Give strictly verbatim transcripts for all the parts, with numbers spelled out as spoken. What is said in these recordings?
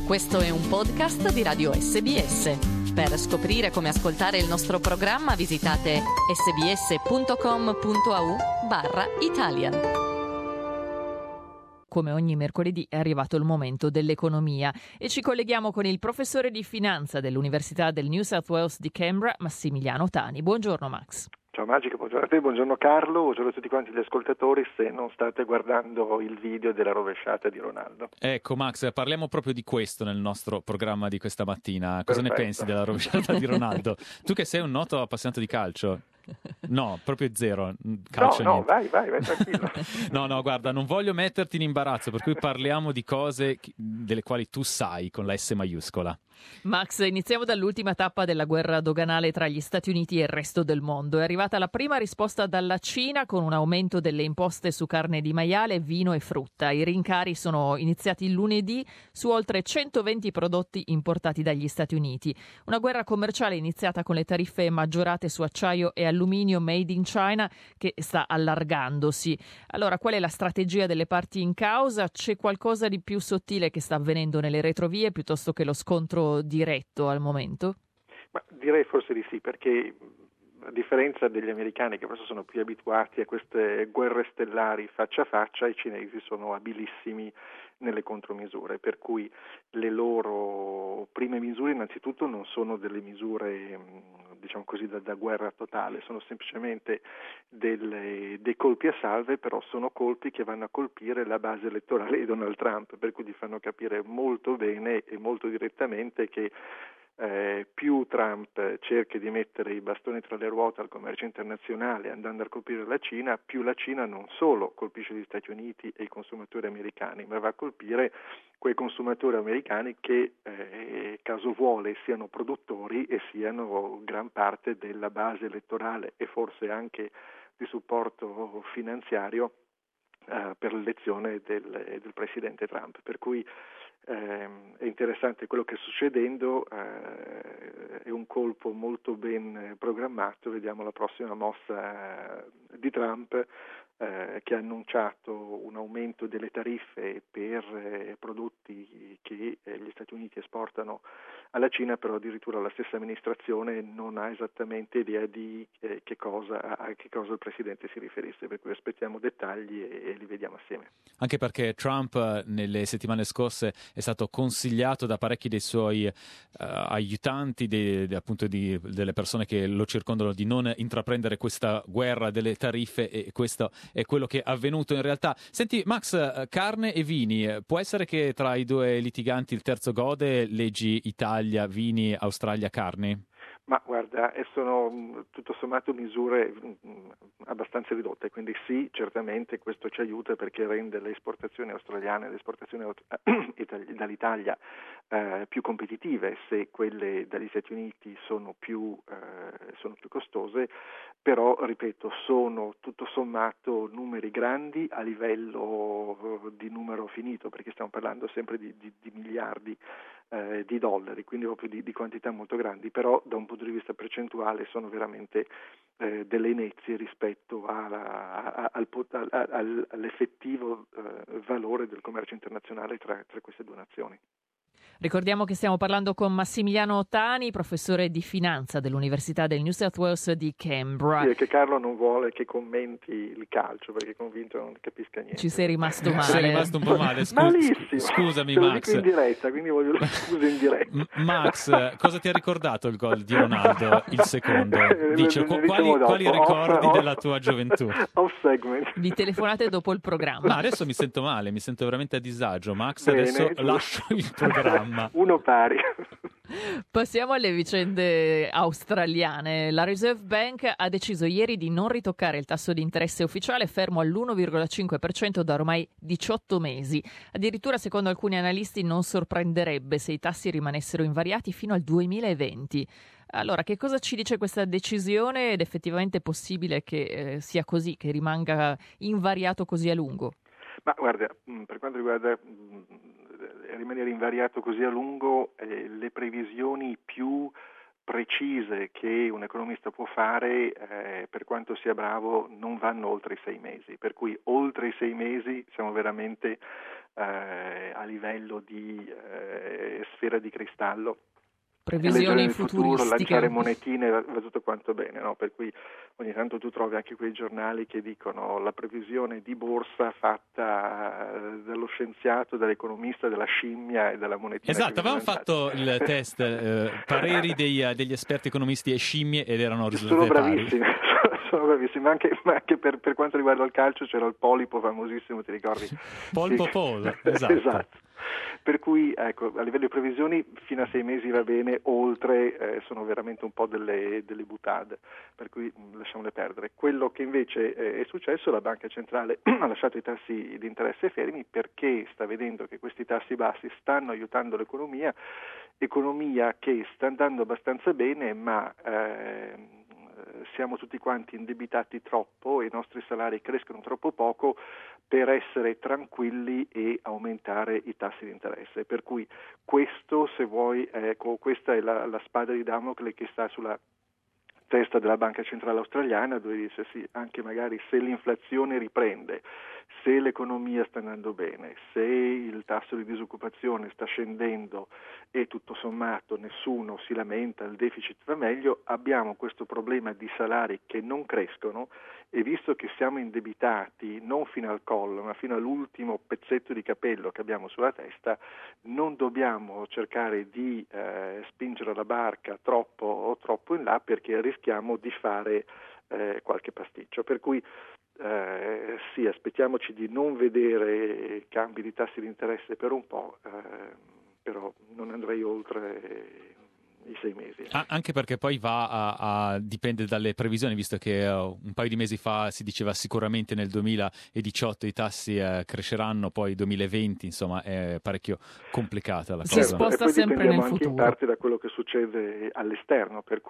Questo è un podcast di Radio S B S. Per scoprire come ascoltare il nostro programma visitate sbs.com.au barra Italian. Come ogni mercoledì è arrivato il momento dell'economia e ci colleghiamo con il professore di finanza dell'Università del New South Wales di Canberra, Massimiliano Tani. Buongiorno Max. Ciao Magico, buongiorno a te, buongiorno Carlo, buongiorno a tutti quanti gli ascoltatori se non state guardando il video della rovesciata di Ronaldo. Ecco Max, parliamo proprio di questo nel nostro programma di questa mattina. Cosa Perfetto. ne pensi della rovesciata di Ronaldo? Tu che sei un noto appassionato di calcio. No, proprio zero. Calcio no, no, niente. vai, vai, vai tranquillo. no, no, guarda, non voglio metterti in imbarazzo, per cui parliamo di cose delle quali tu sai con la S maiuscola. Max, iniziamo dall'ultima tappa della guerra doganale tra gli Stati Uniti e il resto del mondo. È arrivata la prima risposta dalla Cina con un aumento delle imposte su carne di maiale, vino e frutta. I rincari sono iniziati lunedì su oltre centoventi prodotti importati dagli Stati Uniti. Una guerra commerciale iniziata con le tariffe maggiorate su acciaio e alluminio made in China che sta allargandosi. Allora, qual è la strategia delle parti in causa? C'è qualcosa di più sottile che sta avvenendo nelle retrovie piuttosto che lo scontro diretto al momento? Ma direi forse di sì, perché a differenza degli americani che forse sono più abituati a queste guerre stellari faccia a faccia, i cinesi sono abilissimi nelle contromisure, per cui le loro prime misure innanzitutto non sono delle misure, diciamo così, da, da guerra totale, sono semplicemente delle, dei colpi a salve, però sono colpi che vanno a colpire la base elettorale di Donald Trump, per cui gli fanno capire molto bene e molto direttamente che Eh, più Trump cerca di mettere i bastoni tra le ruote al commercio internazionale andando a colpire la Cina, più la Cina non solo colpisce gli Stati Uniti e i consumatori americani, ma va a colpire quei consumatori americani che eh, caso vuole siano produttori e siano gran parte della base elettorale e forse anche di supporto finanziario eh, per l'elezione del, del presidente Trump. Per cui Eh, è interessante quello che sta succedendo, eh, è un colpo molto ben programmato. Vediamo la prossima mossa di Trump eh, che ha annunciato un aumento delle tariffe per eh, prodotti che eh, gli Stati Uniti esportano alla Cina, però addirittura la stessa amministrazione non ha esattamente idea di eh, che cosa, a che cosa il Presidente si riferisse, per cui aspettiamo dettagli e, e li vediamo assieme. Anche perché Trump nelle settimane scorse è stato consigliato da parecchi dei suoi uh, aiutanti, de, de, appunto di, delle persone che lo circondano, di non intraprendere questa guerra delle tariffe, e questo è quello che è avvenuto in realtà. Senti Max, carne e vini, può essere che tra i due litiganti il terzo gode? Leggi Italia, vini, Australia, carni? Ma guarda, sono tutto sommato misure abbastanza ridotte, quindi sì, certamente questo ci aiuta perché rende le esportazioni australiane e le esportazioni dall'Italia eh, più competitive se quelle dagli Stati Uniti sono più, eh, sono più costose, però ripeto, sono tutto sommato numeri grandi a livello di numero finito, perché stiamo parlando sempre di, di, di miliardi Eh, di dollari, quindi proprio di, di quantità molto grandi, però da un punto di vista percentuale sono veramente eh, delle inezie rispetto alla, a, al, al, all'effettivo eh, valore del commercio internazionale tra, tra queste due nazioni. Ricordiamo che stiamo parlando con Massimiliano Tani, professore di finanza dell'Università del New South Wales di Canberra. Sì, è che Carlo non vuole che commenti il calcio perché è convinto che non capisca niente. Ci sei rimasto male. Sei rimasto un po' male, Scu- Malissimo. Scusami Te lo Max. dico in diretta, quindi voglio le scuse in diretta. M- Max, cosa ti ha ricordato il gol di Ronaldo, il secondo? Dice, qu- quali, quali ricordi off, della tua gioventù? Off segment. Vi telefonate dopo il programma. Ma adesso mi sento male, mi sento veramente a disagio. Max, Bene, adesso tu... lascio il programma. Uno pari. Passiamo alle vicende australiane. La Reserve Bank ha deciso ieri di non ritoccare il tasso di interesse ufficiale, fermo all'uno virgola cinque per cento da ormai diciotto mesi. Addirittura, secondo alcuni analisti, non sorprenderebbe se i tassi rimanessero invariati fino al duemilaventi. Allora, che cosa ci dice questa decisione ed effettivamente è possibile che eh, sia così, che rimanga invariato così a lungo? Ma guarda, per quanto riguarda rimanere invariato così a lungo, eh, le previsioni più precise che un economista può fare, eh, per quanto sia bravo, non vanno oltre i sei mesi, per cui oltre i sei mesi siamo veramente eh, a livello di eh, sfera di cristallo. Previsioni nel futuristiche. futuro, lanciare monetine, va, va tutto quanto bene, no? Per cui ogni tanto tu trovi anche quei giornali che dicono la previsione di borsa fatta dallo scienziato, dall'economista, della scimmia e della monetina. Esatto, avevamo fatto il test, eh, pareri dei, degli esperti economisti e scimmie ed erano risultati sono pari. bravissimi, sono bravissimi, ma anche, ma anche per, per quanto riguarda il calcio c'era il polipo famosissimo, ti ricordi? Polpo Che... Paul, esatto. esatto. Per cui ecco, a livello di previsioni fino a sei mesi va bene, oltre eh, sono veramente un po' delle, delle butade, per cui mh, lasciamole perdere. Quello che invece eh, è successo, la Banca Centrale ha lasciato i tassi di interesse fermi perché sta vedendo che questi tassi bassi stanno aiutando l'economia, economia che sta andando abbastanza bene, ma eh, siamo tutti quanti indebitati troppo e i nostri salari crescono troppo poco per essere tranquilli e aumentare i tassi di interesse. Per cui questo, se vuoi, ecco, questa è la, la spada di Damocle che sta sulla testa della Banca Centrale Australiana, dove dice sì, anche magari se l'inflazione riprende, se l'economia sta andando bene, se il tasso di disoccupazione sta scendendo e tutto sommato nessuno si lamenta, il deficit va meglio, abbiamo questo problema di salari che non crescono e visto che siamo indebitati non fino al collo ma fino all'ultimo pezzetto di capello che abbiamo sulla testa, non dobbiamo cercare di eh, spingere la barca troppo o troppo in là perché rischiamo di fare eh, qualche pasticcio. Per cui eh, sì, aspettiamoci di non vedere cambi di tassi di interesse per un po', eh, però non andrei oltre i sei mesi. Ah, anche perché poi va a, a dipende dalle previsioni, visto che uh, un paio di mesi fa si diceva sicuramente nel duemiladiciotto i tassi uh, cresceranno, poi duemilaventi insomma è parecchio complicata la si cosa. Si sposta e poi sempre dipendiamo nel anche futuro. in parte da quello che succede all'esterno, per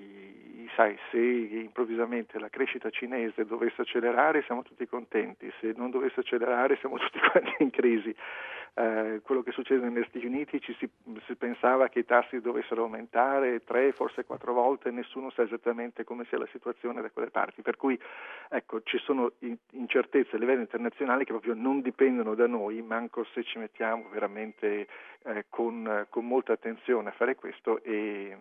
cui sai, se improvvisamente la crescita cinese dovesse accelerare siamo tutti contenti, se non dovesse accelerare siamo tutti quanti in crisi. Eh, quello che succede negli Stati Uniti ci si, si pensava che i tassi dovessero aumentare tre, forse quattro volte, nessuno sa esattamente come sia la situazione da quelle parti, per cui ecco, ci sono incertezze a livello internazionale che proprio non dipendono da noi, manco se ci mettiamo veramente eh, con, con molta attenzione a fare questo e,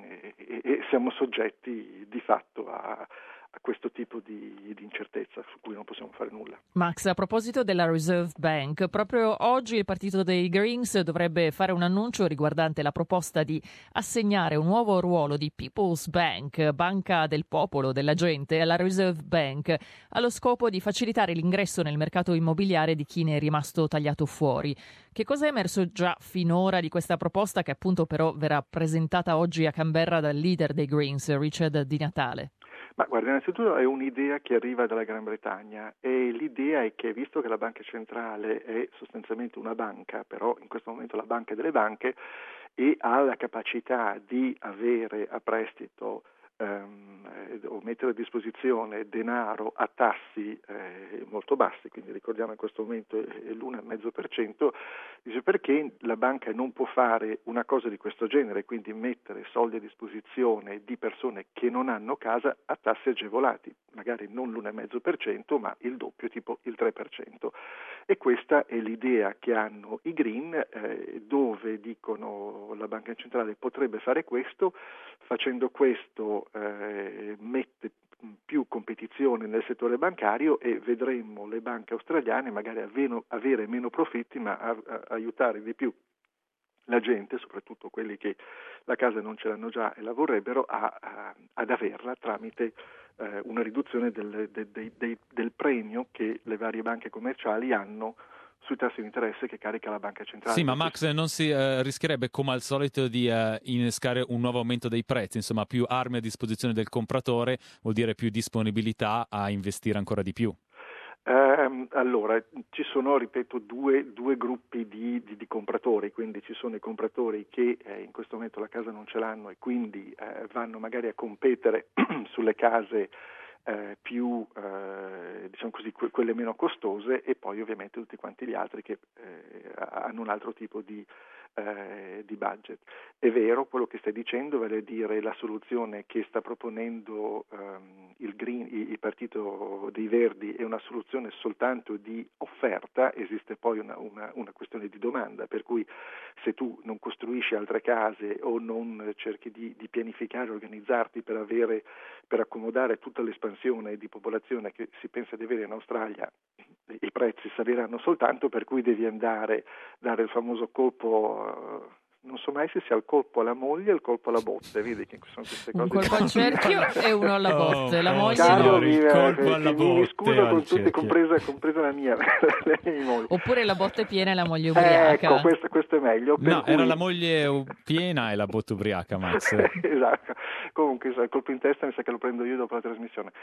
e, e siamo soggetti di fatto a a questo tipo di, di incertezza su cui non possiamo fare nulla. Max, a proposito della Reserve Bank, proprio oggi il partito dei Greens dovrebbe fare un annuncio riguardante la proposta di assegnare un nuovo ruolo di People's Bank, banca del popolo, della gente, alla Reserve Bank, allo scopo di facilitare l'ingresso nel mercato immobiliare di chi ne è rimasto tagliato fuori. Che cosa è emerso già finora di questa proposta che appunto però verrà presentata oggi a Canberra dal leader dei Greens, Richard Di Natale? Ma guarda, innanzitutto è un'idea che arriva dalla Gran Bretagna e l'idea è che, visto che la banca centrale è sostanzialmente una banca, però in questo momento la banca delle banche, e ha la capacità di avere a prestito ehm, o mettere a disposizione denaro a tassi eh, molto bassi, quindi ricordiamo in questo momento è l'uno virgola cinque per cento, dice perché la banca non può fare una cosa di questo genere, quindi mettere soldi a disposizione di persone che non hanno casa a tassi agevolati, magari non l'uno virgola cinque per cento ma il doppio, tipo il tre per cento. E questa è l'idea che hanno i Green, eh, dove dicono la banca centrale potrebbe fare questo, facendo questo eh, mette più competizione nel settore bancario e vedremo le banche australiane magari aveno, avere meno profitti ma a, a, aiutare di più la gente, soprattutto quelli che la casa non ce l'hanno già e la vorrebbero, a, a, ad averla tramite eh, una riduzione del, de, de, de, del premio che le varie banche commerciali hanno sui tassi di interesse che carica la banca centrale. Sì, ma Max non si uh, rischierebbe come al solito di uh, innescare un nuovo aumento dei prezzi, insomma più armi a disposizione del compratore vuol dire più disponibilità a investire ancora di più. Eh, allora, ci sono, ripeto, due, due gruppi di, di, di compratori, quindi ci sono i compratori che eh, in questo momento la casa non ce l'hanno e quindi eh, vanno magari a competere sulle case eh, più eh, diciamo così que- quelle meno costose, e poi ovviamente tutti quanti gli altri che eh, hanno un altro tipo di Eh, di budget. È vero quello che stai dicendo, vale a dire la soluzione che sta proponendo um, il, Green, il Partito dei Verdi è una soluzione soltanto di offerta. Esiste poi una, una, una questione di domanda, per cui se tu non costruisci altre case o non cerchi di, di pianificare, organizzarti per avere, per accomodare tutta l'espansione di popolazione che si pensa di avere in Australia, i prezzi saliranno soltanto, per cui devi andare dare il famoso colpo, non so mai se sia il colpo alla moglie o il colpo alla botte, vedi che sono queste cose. Un colpo al cerchio e uno alla botte. Oh, la moglie Caro, no. mi, il colpo eh, alla mi, botte mi scuso con tutte, cerchio. compresa, compresa la mia, la mia moglie. Oppure la botte piena e la moglie Eh, ubriaca. ecco, questo, questo è meglio. Per No, cui... era la moglie u- piena e la botte ubriaca, Max. Esatto. Comunque il colpo in testa mi sa che lo prendo io dopo la trasmissione.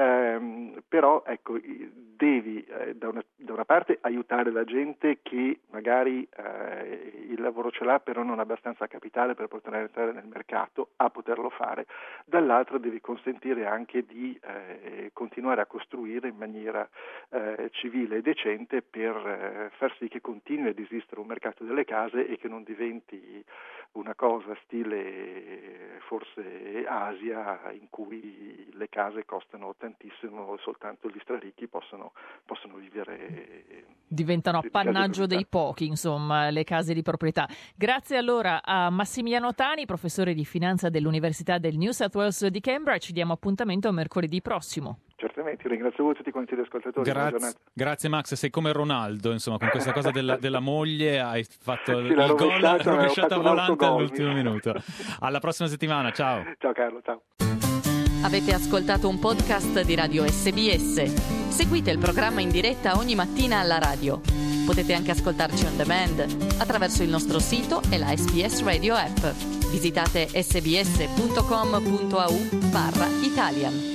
Ehm, però ecco, devi eh, da, una, da una parte aiutare la gente che magari eh, il lavoro ce l'ha, però non ha abbastanza capitale per poter entrare nel mercato a poterlo fare. Dall'altra devi consentire anche di eh, continuare a costruire in maniera eh, civile e decente per eh, far sì che continui ad esistere un mercato delle case e che non diventi una cosa stile forse Asia, in cui le case costano tantissimo, soltanto gli straricchi possono, possono vivere. Diventano appannaggio dei pochi, insomma, le case di proprietà. Grazie allora a Massimiliano Tani, professore di finanza dell'Università del New South Wales di Canberra. Ci diamo appuntamento a mercoledì prossimo. Certamente, ringrazio voi tutti quanti gli ascoltatori. Grazie, grazie Max, sei come Ronaldo, insomma, con questa cosa della, della moglie hai fatto sì, il la gol, rovesciata, rovesciata volante autogol. all'ultimo minuto. Alla prossima settimana, ciao. Ciao Carlo, ciao. Avete ascoltato un podcast di Radio S B S. Seguite il programma in diretta ogni mattina alla radio. Potete anche ascoltarci on demand attraverso il nostro sito e la S B S Radio app. Visitate sbs punto com punto a u barra Italian.